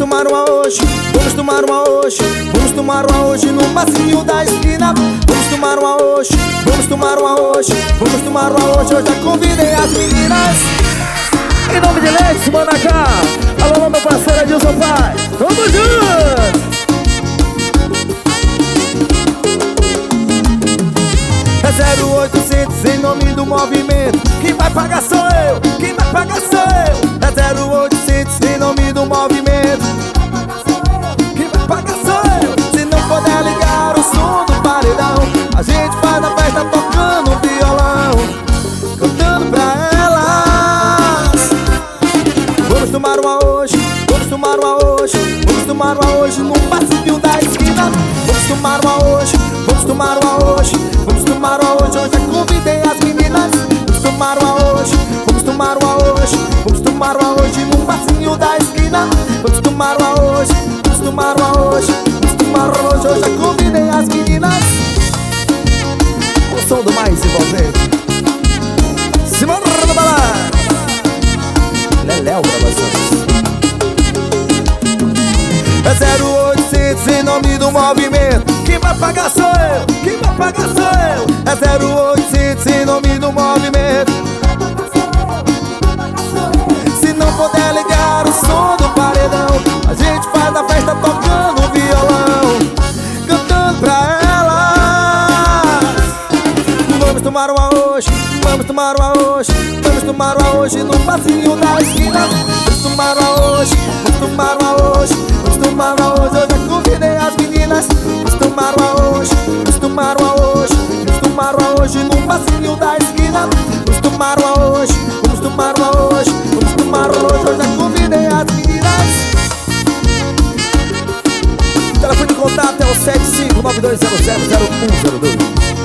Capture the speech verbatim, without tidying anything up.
tomar uma hoje, vamos tomar uma hoje, vamos tomar uma hoje no barzinho da esquina. Vamos tomar uma hoje, vamos tomar uma hoje, vamos tomar uma hoje. Eu já convidei as meninas. Em nome de Leite, Manacá. Alô, meu parceiro Adilson Pai. Tamo junto. É zero oitocentos em nome do movimento. Quem vai pagar sou eu, quem vai pagar sou eu. É zero oitocentos em nome do movimento. Quem vai pagar sou eu. Se não puder ligar o som do paredão, a gente faz a festa tocando violão, cantando pra elas. Vamos tomar uma hoje, vamos tomar uma hoje, vamos tomar uma hoje no passinho da esquina. Vamos tomar uma hoje, vamos tomar uma hoje, vamos tomar uma hoje. Eu já convidei as meninas. Vamos tomar uma hoje, vamos tomar uma hoje, vamos tomar uma hoje no passinho da esquina. Vamos tomar uma hoje, vamos tomar uma hoje, vamos tomar uma hoje. Eu já convidei as meninas. O som do mais envolvente, Simão do Balão, Leléu Gravações. É zero oitocentos em nome do movimento. Quem vai pagar sou eu, quem vai pagar sou eu. É zero oitocentos em nome do movimento. Se não puder ligar o som do paredão, a gente faz a festa tocando violão, cantando pra elas. Vamos tomar uma hoje, vamos tomar uma hoje, vamos tomar uma hoje no passinho da esquina. Vamos tomar uma hoje, vamos tomar uma hoje, vamos tomar uma hoje. Eu já convidei as meninas. Vamos tomar uma hoje, vamos tomar uma hoje, vamos tomar uma hoje no passinho da esquina. Vamos tomar uma hoje, vamos tomar uma hoje, vamos tomar uma hoje. Eu já convidei as meninas. O telefone de contato é o sete cinco nove dois zero zero zero um zero dois.